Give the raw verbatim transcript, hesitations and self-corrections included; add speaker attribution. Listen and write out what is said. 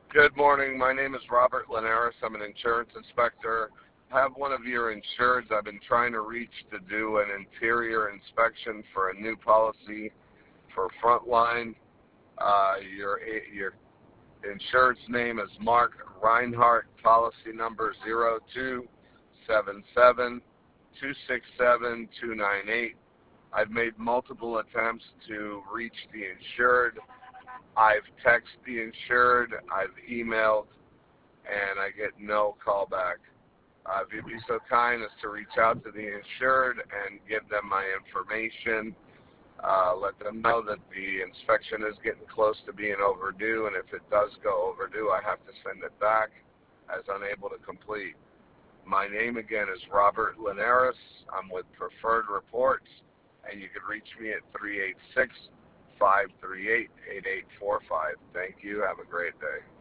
Speaker 1: Good morning. My name is Robert Linares. I'm an insurance inspector. I have one of your insureds I've been trying to reach to do an interior inspection for a new policy for Frontline. Uh, your your insured's name is Mark Reinhardt. Policy number zero two seven seven two six seven two nine eight. I've made multiple attempts to reach the insured. I've texted the insured. I've emailed, and I get no callback. Uh, if you'd be so kind as to reach out to the insured and give them my information, uh, let them know that the inspection is getting close to being overdue, and if it does go overdue, I have to send it back as unable to complete. My name again is Robert Linares. I'm with Preferred Reports, and you can reach me at three eight six, five three eight, eight eight four five. Thank you. Have a great day.